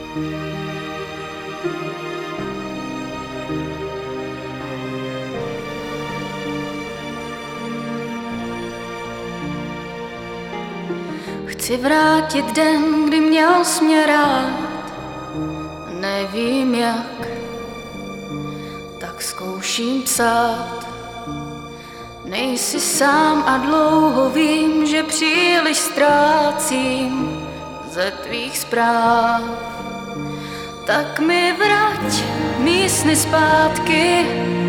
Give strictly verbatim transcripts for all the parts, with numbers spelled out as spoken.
Chci vrátit den, kdy měl jsi mě rád. Nevím jak, tak zkouším psát. Nejsi sám a dlouho vím, že příliš ztrácím ze tvých zpráv. Tak mi vrať mý sny zpátky.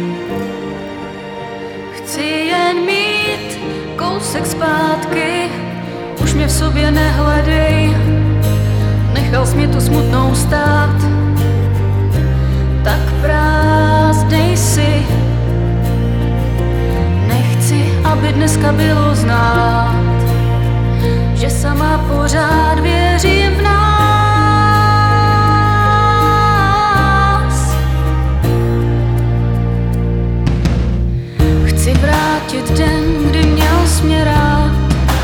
Chci jen mít kousek zpátky. Už mě v sobě nehledej, nechal jsi mě tu smutnou stát. Tak prázdnej si, nechci, aby dneska bylo znát, že sama pořád věřím v nás. Chci vrátit den, kdy měl jsi mě rád.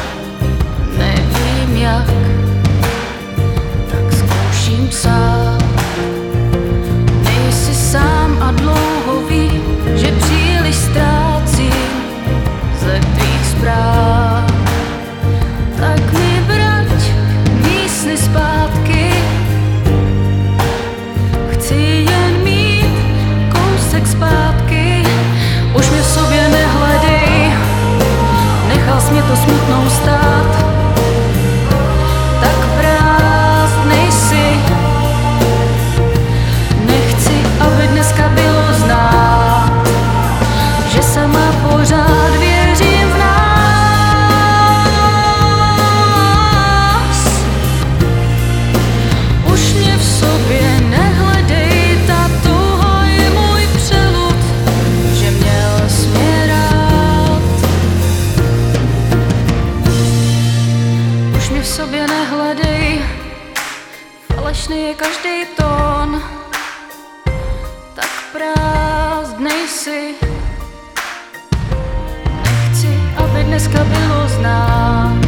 Nevím jak, tak zkouším psát. Nejsi sám a dlouho vím, že příliš ztrácím ze tvých zpráv. Tak mi vrať mý sny zpátky. Chci jen mít kousek zpátky. Už mě v sobě nehledej, nechal jsi mě to smutnou stát. Tak prázdnej si, nechci, aby dneska bylo znát, že sama pořád věřím v nás. Už mě v sobě nehledej, ta touha je můj přelud, že měl jsi mě rád. Už mě v sobě nehledej, falešný je každý tón. Tak prázdnej si, nechci, aby dneska bylo znát,